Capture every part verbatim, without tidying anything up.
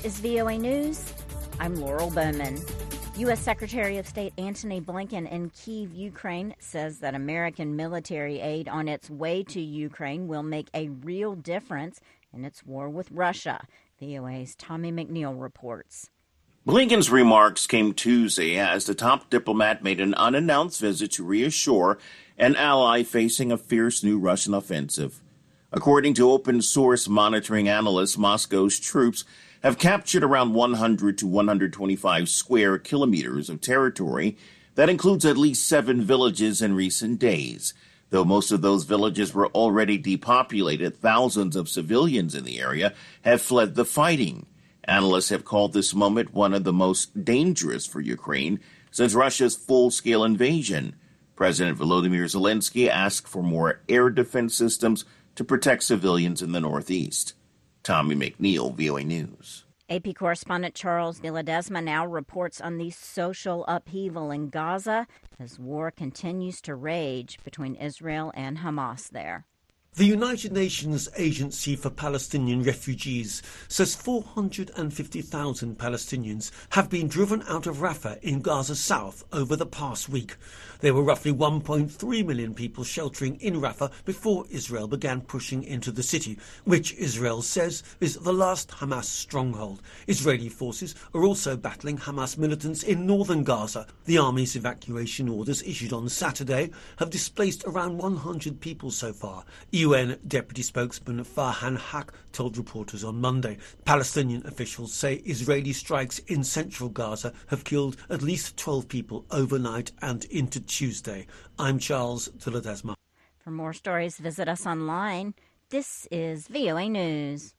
This is V O A News. I'm Laurel Bowman. U S. Secretary of State Antony Blinken in Kyiv, Ukraine, says that American military aid on its way to Ukraine will make a real difference in its war with Russia. V O A's Tommy McNeil reports. Blinken's remarks came Tuesday as the top diplomat made an unannounced visit to reassure an ally facing a fierce new Russian offensive. According to open-source monitoring analysts, Moscow's troops have captured around one hundred to one hundred twenty-five square kilometers of territory. That includes at least seven villages in recent days. Though most of those villages were already depopulated, thousands of civilians in the area have fled the fighting. Analysts have called this moment one of the most dangerous for Ukraine since Russia's full-scale invasion. President Volodymyr Zelensky asked for more air defense systems to protect civilians in the Northeast. Tommy McNeil, V O A News. A P correspondent Charles de Ledesma now reports on the social upheaval in Gaza as war continues to rage between Israel and Hamas there. The United Nations Agency for Palestinian Refugees says four hundred fifty thousand Palestinians have been driven out of Rafah in Gaza South over the past week. There were roughly one point three million people sheltering in Rafah before Israel began pushing into the city, which Israel says is the last Hamas stronghold. Israeli forces are also battling Hamas militants in northern Gaza. The army's evacuation orders issued on Saturday have displaced around one hundred people so far. U N Deputy Spokesman Farhan Haq told reporters on Monday. Palestinian officials say Israeli strikes in central Gaza have killed at least twelve people overnight and into Tuesday. I'm Charles de Ledesma. For more stories, visit us online. This is V O A News.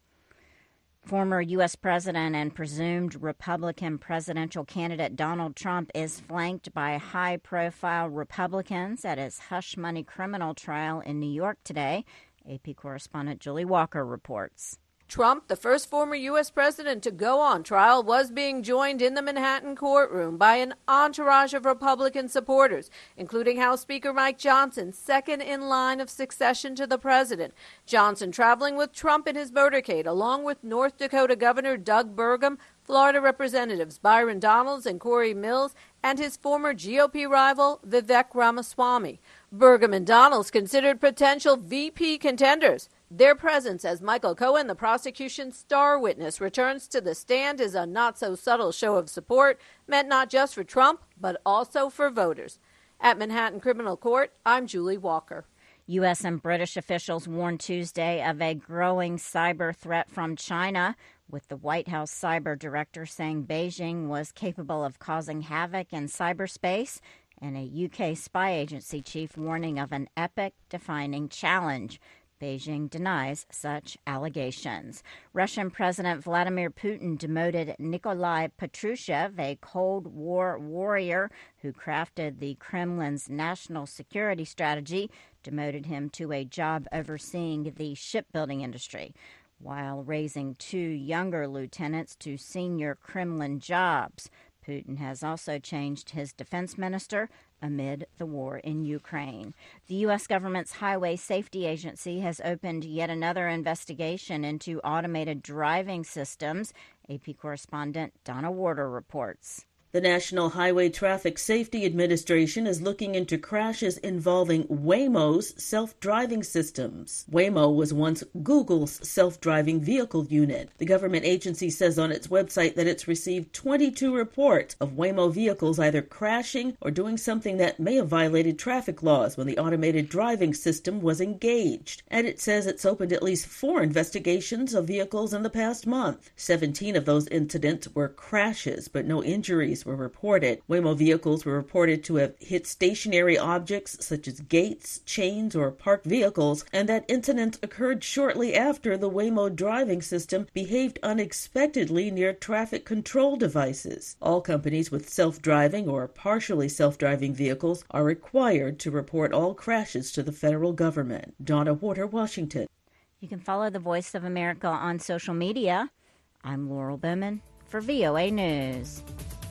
Former U S President and presumed Republican presidential candidate Donald Trump is flanked by high-profile Republicans at his hush-money criminal trial in New York today. A P correspondent Julie Walker reports. Trump, the first former U S president to go on trial, was being joined in the Manhattan courtroom by an entourage of Republican supporters, including House Speaker Mike Johnson, second in line of succession to the president. Johnson traveling with Trump in his motorcade, along with North Dakota Governor Doug Burgum, Florida Representatives Byron Donalds and Corey Mills, and his former G O P rival Vivek Ramaswamy. Burgum and Donalds considered potential V P contenders. Their presence as Michael Cohen, the prosecution's star witness, returns to the stand is a not-so-subtle show of support meant not just for Trump, but also for voters. At Manhattan Criminal Court, I'm Julie Walker. U S and British officials warned Tuesday of a growing cyber threat from China, with the White House cyber director saying Beijing was capable of causing havoc in cyberspace, and a U K spy agency chief warning of an epoch-defining challenge. Beijing denies such allegations. Russian President Vladimir Putin demoted Nikolai Patrushev, a Cold War warrior who crafted the Kremlin's national security strategy, demoted him to a job overseeing the shipbuilding industry, while raising two younger lieutenants to senior Kremlin jobs. Putin has also changed his defense minister amid the war in Ukraine. The U S government's Highway Safety Agency has opened yet another investigation into automated driving systems. A P correspondent Donna Warder reports. The National Highway Traffic Safety Administration is looking into crashes involving Waymo's self-driving systems. Waymo was once Google's self-driving vehicle unit. The government agency says on its website that it's received twenty-two reports of Waymo vehicles either crashing or doing something that may have violated traffic laws when the automated driving system was engaged. And it says it's opened at least four investigations of vehicles in the past month. seventeen of those incidents were crashes, but no injuries were reported. Waymo vehicles were reported to have hit stationary objects such as gates, chains, or parked vehicles, and that incident occurred shortly after the Waymo driving system behaved unexpectedly near traffic control devices. All companies with self-driving or partially self-driving vehicles are required to report all crashes to the federal government. Donna Warder, Washington. You can follow the Voice of America on social media. I'm Laurel Bowman for V O A News.